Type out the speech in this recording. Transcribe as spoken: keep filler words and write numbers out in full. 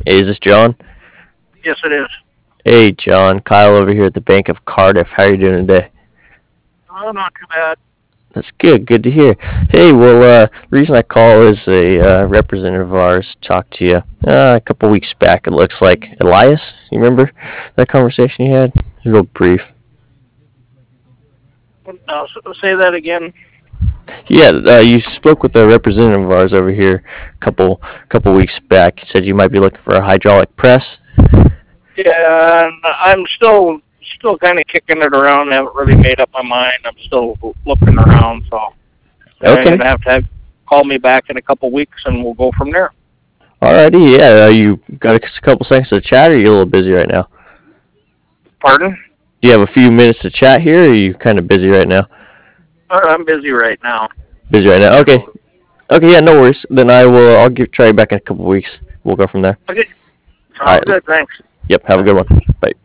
Hey, is this John? Yes, it is. Hey, John. Kyle over here at the Bank of Cardiff. How are you doing today? Oh, not too bad. That's good. Good to hear. Hey, well, uh, the reason I call is a uh, representative of ours talked to you uh, a couple weeks back. It looks like Elias. You remember that conversation you had? It was real brief. Uh, s- say that again. Yeah, uh, you spoke with a representative of ours over here a couple couple weeks back. You said you might be looking for a hydraulic press. Yeah, and I'm still still kind of kicking it around. I haven't really made up my mind. I'm still looking around, so I'm Okay. gonna have to have call me back in a couple weeks, and we'll go from there. Alrighty. Yeah. Uh, you got a couple seconds to chat, or are you a little busy right now? Pardon? Do you have a few minutes to chat here, or are you kind of busy right now? Uh, I'm busy right now. Busy right now. Okay. Okay. Yeah. No worries. Then I will. I'll give try you back in a couple weeks. We'll go from there. Okay, All sounds right. good. Thanks. Yep. Have a good one. Bye.